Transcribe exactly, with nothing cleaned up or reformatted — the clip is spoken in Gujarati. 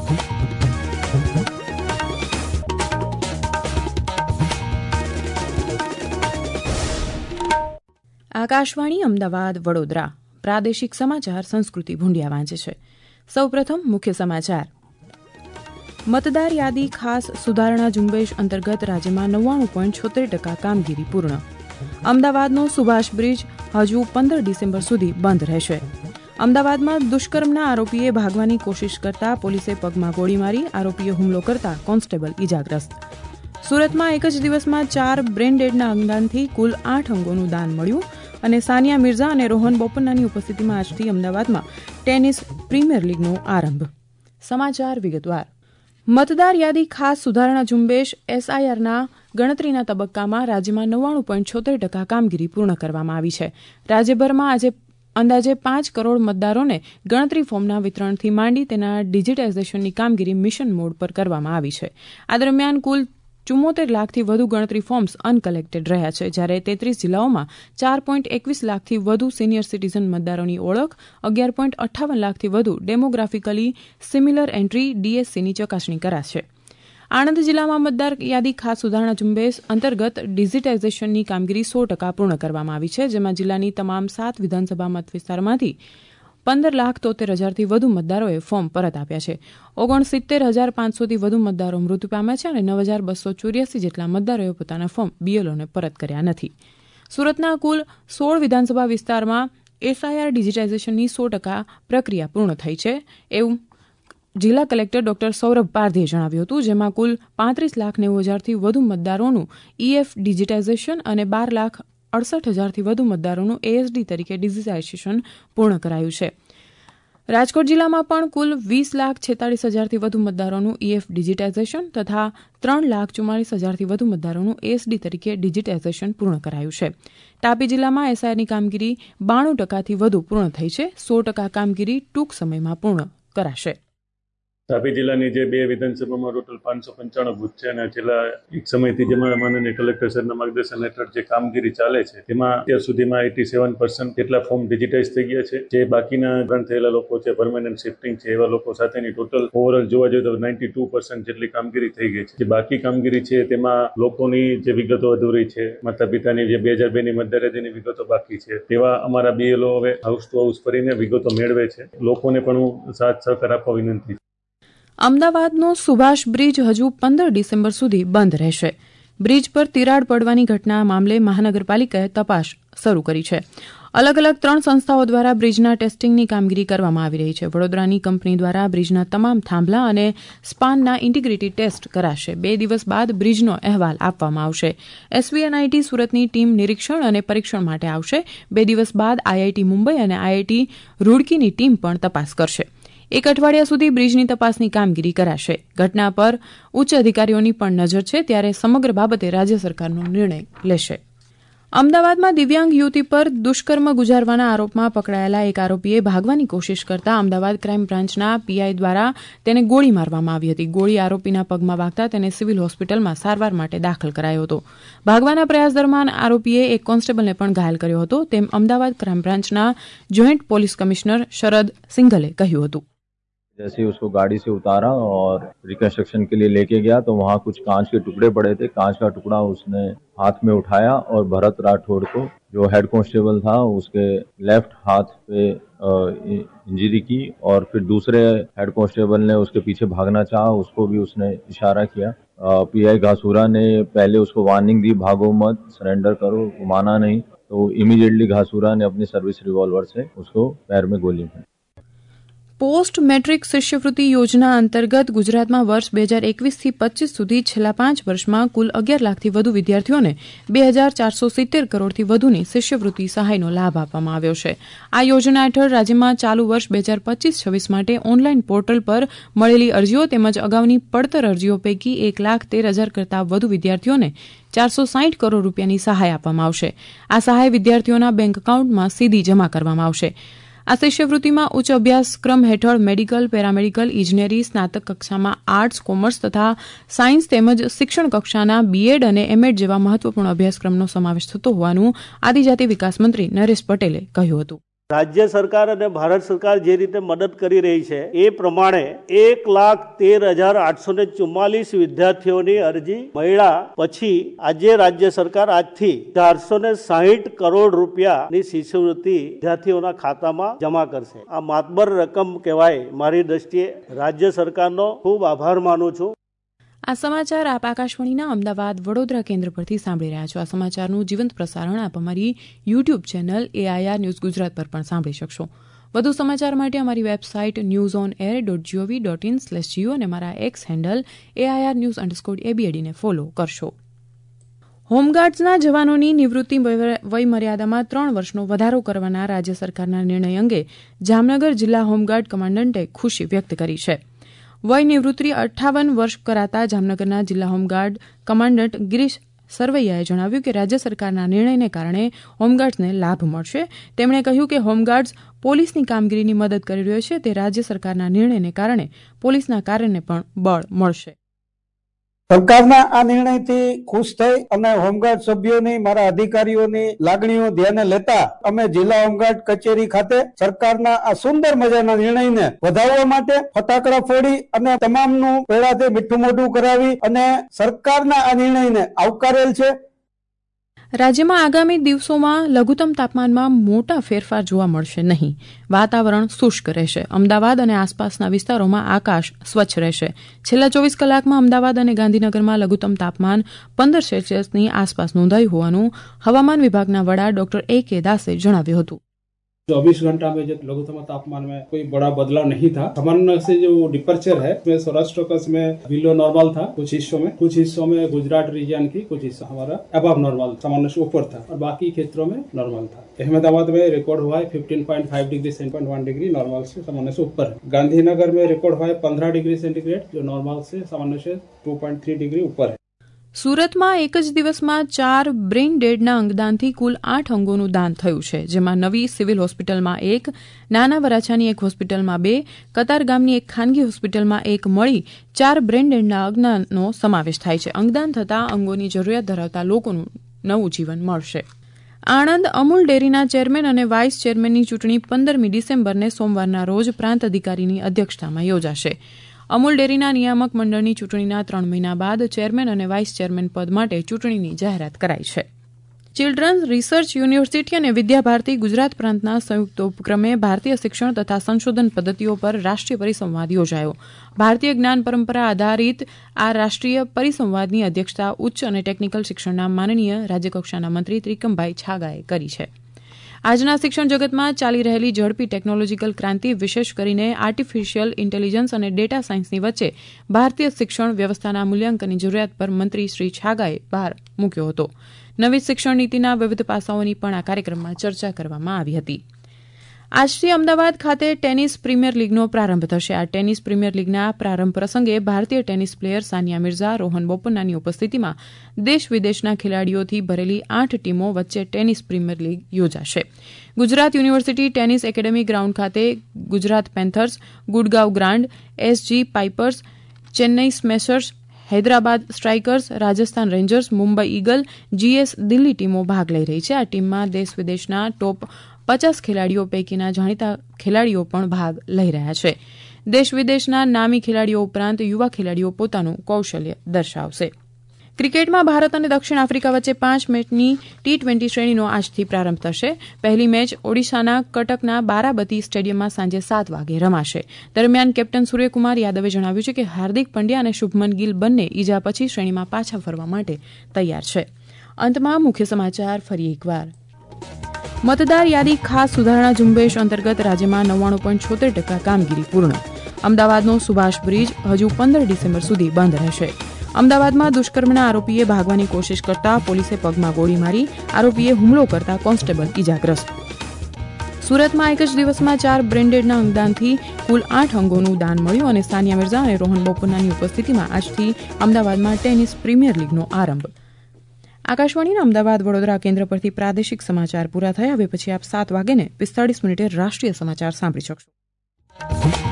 આકાશવાણી અમદાવાદ વડોદરા પ્રાદેશિક સમાચાર સંસ્કૃતિ ભુંડિયા વાંચે છે. સૌપ્રથમ મુખ્ય સમાચાર. મતદાર યાદી ખાસ સુધારણા ઝુંબેશ અંતર્ગત રાજ્યમાં નવ્વાણું પોઈન્ટ છોતેર ટકા કામગીરી પૂર્ણ. અમદાવાદનો સુભાષ બ્રિજ હજુ પંદર ડિસેમ્બર સુધી બંધ રહેશે. અમદાવાદમાં દુષ્કર્મના આરોપીએ ભાગવાની કોશિશ કરતા પોલીસે પગમાં ગોળી મારી, આરોપીએ હુમલો કરતા કોન્સ્ટેબલ ઇજાગ્રસ્ત. સુરતમાં એક જ દિવસમાં ચાર બ્રેન ડેડના અંગદાનથી કુલ આઠ અંગોનું દાન મળ્યું. અને સાનિયા મિર્ઝા અને રોહન બોપન્નાની ઉપસ્થિતિમાં આજથી અમદાવાદમાં ટેનિસ પ્રીમિયર લીગનો આરંભ. સમાચાર વિગતવાર. મતદાર યાદી ખાસ સુધારણા ઝુંબેશ એસઆઈઆરના ગણતરીના તબક્કામાં રાજ્યમાં નવ્વાણું પોઈન્ટ છોતેર ટકા કામગીરી પૂર્ણ કરવામાં આવી છે. રાજ્યભરમાં આજે અંદાજે પાંચ કરોડ મતદારોને ગણતરી ફોર્મના વિતરણથી માંડી તેના ડિજિટાઇઝેશનની કામગીરી મિશન મોડ પર કરવામાં આવી છે. આ દરમિયાન કુલ ચુમ્મોતેર લાખથી વધુ ગણતરી ફોર્મ્સ અનકલેક્ટેડ રહ્યા છે, જ્યારે તેત્રીસ જિલ્લાઓમાં ચાર પોઈન્ટ એકવીસ લાખથી વધુ સિનિયર સિટીઝન મતદારોની ઓળખ, અગિયાર પોઈન્ટ અઠ્ઠાવન લાખથી વધુ ડેમોગ્રાફિકલી સિમિલર એન્ટ્રી ડીએસસીની ચકાસણી કરાશે. આણંદ જિલ્લામાં મતદાર યાદી ખાસ સુધારણા ઝુંબેશ અંતર્ગત ડિજિટાઇઝેશનની કામગીરી સો ટકા પૂર્ણ કરવામાં આવી છે, જેમાં જિલ્લાની તમામ સાત વિધાનસભા મતવિસ્તારમાંથી પંદર લાખ તોતેર હજારથી વધુ મતદારોએ ફોર્મ પરત આપ્યા છે. ઓગણસિત્તેર હજાર પાંચસોથી વધુ મતદારો મૃત્યુ પામ્યા છે અને નવ હજાર બસો ચોર્યાસી જેટલા મતદારોએ પોતાના ફોર્મ બીએલઓને પરત કર્યા નથી. સુરતના કુલ સોળ વિધાનસભા વિસ્તારમાં એસઆઈઆર ડિજિટાઇઝેશનની સો ટકા પ્રક્રિયા પૂર્ણ થઈ છે, એવું જિલ્લા કલેક્ટર ડોક્ટર સૌરભ પારધીએ જણાવ્યું હતું, જેમાં કુલ પાંત્રીસ લાખ નેવું હજારથી વધુ મતદારોનું ઈએફ ડિજિટાઇઝેશન અને બાર લાખ અડસઠ હજારથી વધુ મતદારોનું એએસડી તરીકે ડિજિટાઇઝેશન પૂર્ણ કરાયું છે. રાજકોટ જિલ્લામાં પણ કુલ વીસ લાખ છેતાળીસ હજારથી વધુ મતદારોનું ઈએફ ડિજિટાઇઝેશન તથા ત્રણ લાખ ચુમ્માલીસ હજારથી વધુ મતદારોનું એએસડી તરીકે ડિજિટાઇઝેશન પૂર્ણ કરાયું છે. તાપી જિલ્લામાં એસઆઈઆરની કામગીરી બાણું ટકાથી વધુ પૂર્ણ થઈ છે. સો ટકા કામગીરી ટૂંક સમયમાં પૂર્ણ કરાશે. તાપી જિલ્લાની જે બે વિધાનસભામાં ટોટલ પાંચસો પંચાણું બૂથ છે અને છેલ્લા એક સમયથી જેમાં માનનીય કલેક્ટર સરના માર્ગદર્શન હેઠળ જે કામગીરી ચાલે છે તેમાં અત્યાર સુધીમાં એટી સેવન પર્સન્ટ જેટલા ફોર્મ ડિજિટાઇઝ થઈ ગયા છે. જે બાકીના રન થયેલા લોકો છે, પરમેનન્ટ શિફ્ટિંગ છે, એવા લોકો સાથેની ટોટલ ઓવરઓલ જોવા જોઈએ તો નાઇન્ટી ટુ પર્સન્ટ જેટલી કામગીરી થઈ ગઈ છે. જે બાકી કામગીરી છે તેમાં લોકોની જે વિગતો અધૂરી છે, માતા પિતાની જે બે હજાર બે ની મતદાર યાદીની વિગતો બાકી છે, તેવા અમારા બીએલઓ હવે હાઉસ ટુ હાઉસ ફરીને વિગતો મેળવે છે. લોકોને પણ હું સાથ સહકાર આપવા વિનંતી. અમદાવાદનો સુભાષ બ્રિજ હજુ પંદર ડિસેમ્બર સુધી બંધ રહેશે. બ્રિજ પર તિરાડ પડવાની ઘટના મામલે મહાનગરપાલિકાએ તપાસ શરૂ કરી છે. અલગ અલગ ત્રણ સંસ્થાઓ દ્વારા બ્રિજના ટેસ્ટિંગની કામગીરી કરવામાં આવી રહી છે. વડોદરાની કંપની દ્વારા બ્રિજના તમામ થાંભલા અને સ્પાનના ઇન્ટિગ્રિટી ટેસ્ટ કરાશે. બે દિવસ બાદ બ્રિજનો અહેવાલ આપવામાં આવશે. એસવીએનઆઈટી સુરતની ટીમ નિરીક્ષણ અને પરીક્ષણ માટે આવશે. બે દિવસ બાદ આઈઆઈટી મુંબઈ અને આઈઆઈટી રૂડકીની ટીમ પણ તપાસ કરશે. એક અઠવાડિયા સુધી બ્રિજની તપાસની કામગીરી કરાશે. ઘટના પર ઉચ્ચ અધિકારીઓની પણ નજર છે, ત્યારે સમગ્ર બાબતે રાજ્ય સરકારનો નિર્ણય લેશે. અમદાવાદમાં દિવ્યાંગ યુવતી પર દુષ્કર્મ ગુજારવાના આરોપમાં પકડાયેલા એક આરોપીએ ભાગવાની કોશિશ કરતા અમદાવાદ ક્રાઇમ બ્રાન્ચના પીઆઈ દ્વારા તેને ગોળી મારવામાં આવી હતી. ગોળી આરોપીના પગમાં વાગતા તેને સિવિલ હોસ્પિટલમાં સારવાર માટે દાખલ કરાયો હતો. ભાગવાના પ્રયાસ દરમિયાન આરોપીએ એક કોન્સ્ટેબલને પણ ઘાયલ કર્યો હતો, તેમ અમદાવાદ ક્રાઇમ બ્રાન્ચના જોઈન્ટ પોલીસ કમિશનર શરદ સિંઘલે કહ્યું હતું. जैसे ही उसको गाड़ी से उतारा और रिकंस्ट्रक्शन के लिए लेके गया तो वहाँ कुछ कांच के टुकड़े पड़े थे. कांच का टुकड़ा उसने हाथ में उठाया और भरत राठौड़ को, जो हेड कांस्टेबल था, उसके लेफ्ट हाथ पे इंजरी की और फिर दूसरे हेड कांस्टेबल ने उसके पीछे भागना चाहा, उसको भी उसने इशारा किया. पीआई घासूरा ने पहले उसको वार्निंग दी, भागो मत, सरेंडर करो, माना नहीं, तो इमीडिएटली घासूरा ने अपनी सर्विस रिवॉल्वर से उसको पैर में गोली मारी. પોસ્ટ મેટ્રિક શિષ્યવૃત્તિ યોજના અંતર્ગત ગુજરાતમાં વર્ષ બે હજાર એકવીસથી પચીસ સુધી છેલ્લા પાંચ વર્ષમાં કુલ અગિયાર લાખથી વધુ વિદ્યાર્થીઓને બે હજાર ચારસો સિત્તેર કરોડથી વધુની શિષ્યવૃત્તિ સહાયનો લાભ આપવામાં આવ્યો છે. આ યોજના હેઠળ રાજ્યમાં ચાલુ વર્ષ બે હજાર પચીસ છવ્વીસ માટે ઓનલાઈન પોર્ટલ પર મળેલી અરજીઓ તેમજ અગાઉની પડતર અરજીઓ પૈકી એક લાખ તેર હજાર કરતાં વધુ વિદ્યાર્થીઓને ચારસો સાહીઠ કરોડ રૂપિયાની સહાય આપવામાં આવશે. આ સહાય વિદ્યાર્થીઓના બેંક એકાઉન્ટમાં સીધી જમા કરવામાં આવશે. આ શિષ્યવૃત્તિમાં ઉચ્ચ અભ્યાસક્રમ હેઠળ મેડિકલ, પેરામેડિકલ, ઇજનેરી, સ્નાતક કક્ષામાં આર્ટ્સ, કોમર્સ તથા સાયન્સ તેમજ શિક્ષણ કક્ષાના બીએડ અને એમએડ જેવા મહત્વપૂર્ણ અભ્યાસક્રમનો સમાવેશ થતો હોવાનું આદિજાતિ વિકાસ મંત્રી નરેશ પટેલે કહ્યું હતું. રાજ્ય સરકાર અને ભારત સરકાર જે રીતે મદદ કરી રહી છે એ પ્રમાણે એક લાખ તેર હજાર આઠસો ને ચુમ્માલીસ વિદ્યાર્થીઓની અરજી મળ્યા પછી આજે રાજ્ય સરકાર આજથી ચારસો ને સાહીઠ કરોડ રૂપિયાની શિષ્યવૃત્તિ વિદ્યાર્થીઓના ખાતામાં જમા કરશે. આ માતબર રકમ કહેવાય. મારી દ્રષ્ટિએ રાજ્ય સરકારનો ખૂબ આભાર માનું છું. આ સમાચાર આપ આકાશવાણીના અમદાવાદ વડોદરા કેન્દ્ર પરથી સાંભળી રહ્યા છો. આ સમાચારનું જીવંત પ્રસારણ આપ અમારી YouTube channel AIR news Gujarat પર પણ સાંભળી શકશો. વધુ સમાચાર માટે અમારી website news on air dot GOV dot in slash GO અને અમારા X handle AIR news underscore એબીએડીને ફોલો કરશો. હોમગાર્ડ્સના જવાનોની નિવૃત્તિ વયમર્યાદામાં ત્રણ વર્ષનો વધારો કરવાના રાજ્ય સરકારના નિર્ણય અંગે જામનગર જિલ્લા હોમગાર્ડ કમાન્ડન્ટે ખુશી વ્યક્ત કરી છે. વય નિવૃત્તિ અઠ્ઠાવન વર્ષ કરાતા જામનગરના જિલ્લા હોમગાર્ડ કમાન્ડન્ટ ગિરીશ સરવૈયાએ જણાવ્યું કે રાજ્ય સરકારના નિર્ણયને કારણે હોમગાર્ડ્સને લાભ મળશે. તેમણે કહ્યું કે હોમગાર્ડ્સ પોલીસની કામગીરીની મદદ કરી રહ્યો છે, તે રાજ્ય સરકારના નિર્ણયને કારણે પોલીસના કાર્યને પણ બળ મળશે. સરકારના આ નિર્ણયથી ખુશ થઈ અને હોમગાર્ડ સભ્યોની, મારા અધિકારીઓની લાગણીઓ ધ્યાને લેતા અમે જિલ્લા હોમગાર્ડ કચેરી ખાતે સરકારના આ સુંદર મજાના નિર્ણયને વધારવા માટે ફટાકડા ફોડી અને તમામનું પેડાથી મીઠું મોઢું કરાવી અને સરકારના આ નિર્ણયને આવકારેલ છે. રાજ્યમાં આગામી દિવસોમાં લઘુત્તમ તાપમાનમાં મોટા ફેરફાર જોવા મળશે નહીં. વાતાવરણ શુષ્ક રહેશે. અમદાવાદ અને આસપાસના વિસ્તારોમાં આકાશ સ્વચ્છ રહેશે. છેલ્લા ચોવીસ કલાકમાં અમદાવાદ અને ગાંધીનગરમાં લઘુત્તમ તાપમાન પંદર સેલ્સિયસની આસપાસ નોંધાયું હોવાનું હવામાન વિભાગના વડા ડોક્ટર એ કે દાસે જણાવ્યું હતું. चौबीस घंटा में जो लघुत्तम तापमान में कोई बड़ा बदलाव नहीं था. सामान्य से जो डिपर्चर है उसमें सौराष्ट्र कच्छ में बिलो नॉर्मल था कुछ हिस्सों में, कुछ हिस्सों में गुजरात रीजन की कुछ हिस्सा हमारा अबव नॉर्मल सामान्य से ऊपर था और बाकी क्षेत्रों में नॉर्मल था. अहमदाबाद में रिकॉर्ड हुआ है fifteen point five degree seven point one degree normal से सामान्य से ऊपर है. गांधीनगर में रिकॉर्ड हुआ है पंद्रह डिग्री सेंटीग्रेड जो नॉर्मल से सामान्य से टू पॉइंट थ्री डिग्री ऊपर है. સુરતમાં એક જ દિવસમાં ચાર બ્રેઇન ડેડના અંગદાનથી કુલ આઠ અંગોનું દાન થયું છે, જેમાં નવી સિવિલ હોસ્પિટલમાં એક, નાના વરાછાની એક હોસ્પિટલમાં બે, કતારગામની એક ખાનગી હોસ્પિટલમાં એક મળી ચાર બ્રેઇન ડેડના અંગદાનનો સમાવેશ થાય છે. અંગદાન થતાં અંગોની જરૂરિયાત ધરાવતા લોકોનું નવું જીવન મળશે. આણંદ અમૂલ ડેરીના ચેરમેન અને વાઇસ ચેરમેનની ચૂંટણી પંદરમી ડિસેમ્બરને સોમવારના રોજ પ્રાંત અધિકારીની અધ્યક્ષતામાં યોજાશે. અમૂલ ડેરીના નિયામક મંડળની ચૂંટણીના ત્રણ મહિના બાદ ચેરમેન અને વાઇસ ચેરમેન પદ માટે ચૂંટણીની જાહેરાત કરાઈ છે. ચિલ્ડ્રન્સ રિસર્ચ યુનિવર્સિટી અને વિદ્યાભારતી ગુજરાત પ્રાંતના સંયુક્ત ઉપક્રમે ભારતીય શિક્ષણ તથા સંશોધન પદ્ધતિઓ પર રાષ્ટ્રીય પરિસંવાદ યોજાયો. ભારતીય જ્ઞાન પરંપરા આધારિત આ રાષ્ટ્રીય પરિસંવાદની અધ્યક્ષતા ઉચ્ચ અને ટેકનિકલ શિક્ષણના માનનીય રાજ્યકક્ષાના મંત્રી ત્રિકમભાઈ છાગાએ કરી છે. આજના શિક્ષણ જગતમાં ચાલી રહેલી ઝડપી ટેકનોલોજીકલ ક્રાંતિ, વિશેષ કરીને આર્ટિફિશિયલ ઇન્ટેલિજન્સ અને ડેટા સાયન્સની વચ્ચે ભારતીય શિક્ષણ વ્યવસ્થાના મૂલ્યાંકનની જરૂરિયાત પર મંત્રી શ્રી છાગાએ ભાર મૂક્યો હતો. નવી શિક્ષણ નીતિના વિવિધ પાસાઓની પણ આ કાર્યક્રમમાં ચર્ચા કરવામાં આવી હતી. આજથી અમદાવાદ ખાતે ટેનિસ પ્રીમિયર લીગનો પ્રારંભ થશે. આ ટેનિસ પ્રીમિયર લીગના પ્રારંભ પ્રસંગે ભારતીય ટેનિસ પ્લેયર સાનિયા મિર્ઝા, રોહન બોપન્નાની ઉપસ્થિતિમાં દેશ વિદેશના ખેલાડીઓથી ભરેલી આઠ ટીમો વચ્ચે ટેનિસ પ્રીમિયર લીગ યોજાશે. Gujarat university tennis academy ground ખાતે Gujarat panthers, Gurgaon grand, SG pipers, Chennai smashers, Hyderabad strikers, Rajasthan rangers, Mumbai eagle, GS Delhi ટીમો ભાગ લઈ રહી છે. આ ટીમમાં દેશ વિદેશના ટોપ પચાસ ખેલાડીઓ પૈકીના જાણીતા ખેલાડીઓ પણ ભાગ લઈ રહ્યા છે. દેશ વિદેશના નામી ખેલાડીઓ ઉપરાંત યુવા ખેલાડીઓ પોતાનું કૌશલ્ય દર્શાવશે. ક્રિકેટમાં ભારત અને દક્ષિણ આફ્રિકા વચ્ચે પાંચ મેચની ટી ટ્વેન્ટી શ્રેણીનો આજથી પ્રારંભ થશે. પહેલી મેચ ઓડિશાના કટકના બારાબતી સ્ટેડિયમમાં સાંજે સાત વાગે રમાશે. દરમિયાન કેપ્ટન સૂર્યકુમાર યાદવે જણાવ્યું છે કે હાર્દિક પંડ્યા અને શુભમન ગિલ બંને ઈજા પછી શ્રેણીમાં પાછા ફરવા માટે તૈયાર છે. અંતમાં મુખ્ય સમાચાર ફરી એકવાર. મતદાર યાદી ખાસ સુધારણા ઝુંબેશ અંતર્ગત રાજ્યમાં નવ્વાણું પોઈન્ટ છોતેર ટકા કામગીરી પૂર્ણ. અમદાવાદનો સુભાષ બ્રિજ હજુ પંદર ડિસેમ્બર સુધી બંધ રહેશે. અમદાવાદમાં દુષ્કર્મના આરોપીએ ભાગવાની કોશિશ કરતા પોલીસે પગમાં ગોળી મારી. આરોપીએ હુમલો કરતા કોન્સ્ટેબલ ઇજાગ્રસ્ત. સુરતમાં એક જ દિવસમાં ચાર બ્રેન્ડેડના અંગદાનથી કુલ આઠ અંગોનું દાન મળ્યું અને સાનિયા મિર્ઝા અને રોહન બોપન્નાની ઉપસ્થિતિમાં આજથી અમદાવાદમાં ટેનિસ પ્રીમિયર લીગનો આરંભ. આકાશવાણીના અમદાવાદ વડોદરા કેન્દ્ર પરથી પ્રાદેશિક સમાચાર પૂરા થયા. હવે પછી આપ સાત વાગ્યે પિસ્તાળીસ મિનિટે રાષ્ટ્રીય સમાચાર સાંભળી શકશો.